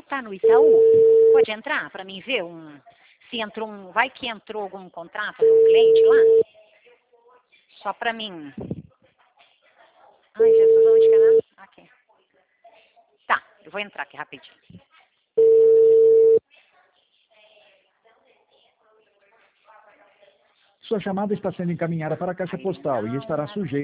tá no Itaú? Pode entrar para mim ver se entrou vai que entrou algum contrato de um cliente lá? Só para mim. Ai, Jesus, onde que é? Aqui. Tá, eu vou entrar aqui rapidinho. Sua chamada está sendo encaminhada para a caixa postal e estará sujeita